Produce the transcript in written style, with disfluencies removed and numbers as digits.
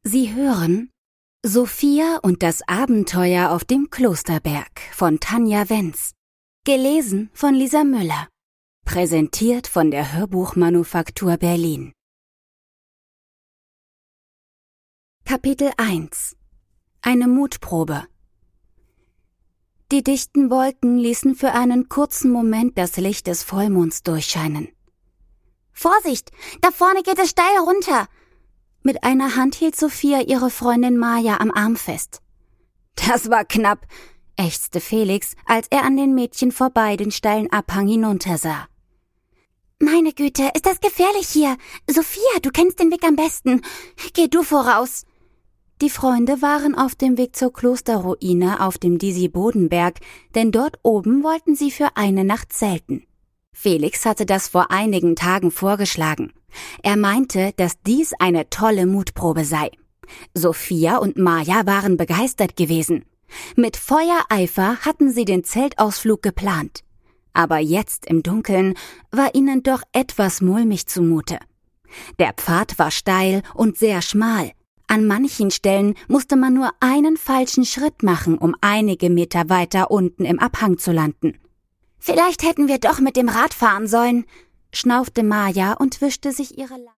Sie hören Sophia und das Abenteuer auf dem Klosterberg von Tanja Wenz. Gelesen von Lisa Müller. Präsentiert von der Hörbuchmanufaktur Berlin. Kapitel 1. Eine Mutprobe. Die dichten Wolken ließen für einen kurzen Moment das Licht des Vollmonds durchscheinen. »Vorsicht! Da vorne geht es steil runter!« Mit einer Hand hielt Sophia ihre Freundin Maja am Arm fest. »Das war knapp«, ächzte Felix, als er an den Mädchen vorbei den steilen Abhang hinuntersah. »Meine Güte, ist das gefährlich hier! Sophia, du kennst den Weg am besten. Geh du voraus!« Die Freunde waren auf dem Weg zur Klosterruine auf dem Disi-Bodenberg, denn dort oben wollten sie für eine Nacht zelten. Felix hatte das vor einigen Tagen vorgeschlagen. Er meinte, dass dies eine tolle Mutprobe sei. Sophia und Maja waren begeistert gewesen. Mit Feuereifer hatten sie den Zeltausflug geplant. Aber jetzt im Dunkeln war ihnen doch etwas mulmig zumute. Der Pfad war steil und sehr schmal. An manchen Stellen musste man nur einen falschen Schritt machen, um einige Meter weiter unten im Abhang zu landen. »Vielleicht hätten wir doch mit dem Rad fahren sollen«, schnaufte Maja und wischte sich ihre